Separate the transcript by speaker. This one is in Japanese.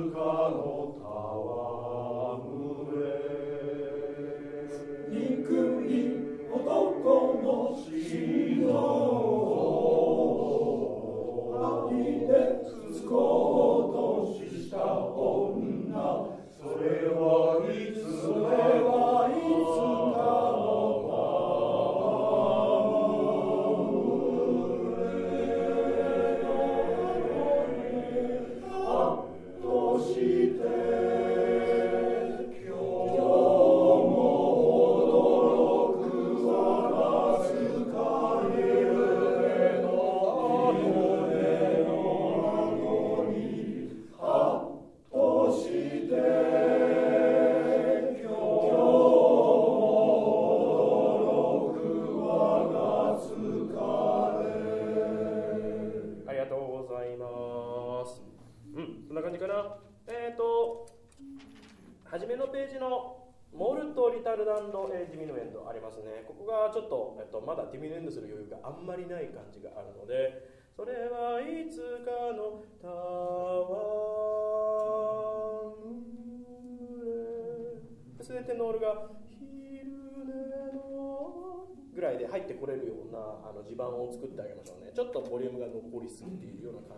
Speaker 1: の戯れ憎い男の死の愛でつこうとした女それはいつか
Speaker 2: 初めのページのモルト・リタルダンド・ディミヌエンドありますね。ここがちょっと、まだディミヌエンドする余裕があんまりない感じがあるので、それはいつかの戯れ、それでテノールが昼寝のぐらいで入ってこれるような地盤を作ってあげましょうね。ちょっとボリュームが残りすぎているような感